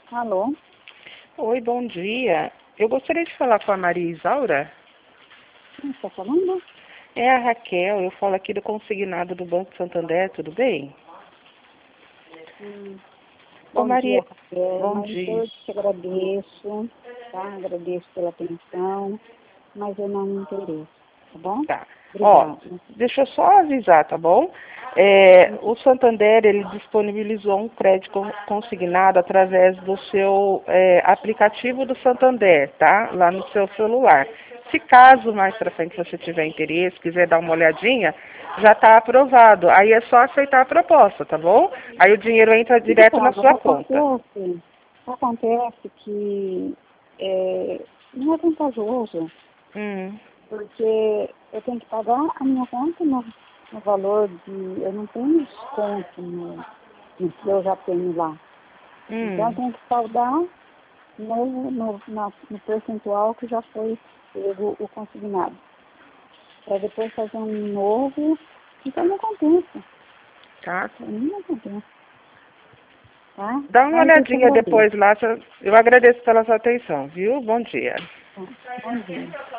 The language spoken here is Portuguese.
Alô? Oi, bom dia. Eu gostaria de falar com a Maria Isaura. Quem está falando? É a Raquel, eu falo aqui do consignado do Banco Santander, tudo bem? Hum, Ô Bom dia, Maria, Raquel. bom Mas dia. eu te agradeço, tá? Agradeço pela atenção, mas eu não me interesso, tá bom? Tá. Ó, Obrigada. deixa eu só avisar, tá bom? O Santander, ele disponibilizou um crédito consignado através do seu aplicativo do Santander, tá? Lá no seu celular. Se caso mais para frente você tiver interesse, quiser dar uma olhadinha, já está aprovado. Aí é só aceitar a proposta, tá bom? Aí o dinheiro entra direto Então, na mas sua conta. acontece que não é vantajoso, Hum, porque eu tenho que pagar a minha conta no valor de... Eu não tenho desconto no que eu já tenho lá. Então, eu hum. tenho que pagar no percentual que já foi pego o consignado. Para depois fazer um novo, então não compensa. Tá. Para mim não compensa. Tá? Dá uma Mas eu te olhadinha agradeço. depois lá. Eu agradeço pela sua atenção, viu? Bom dia. Tá? Bom dia.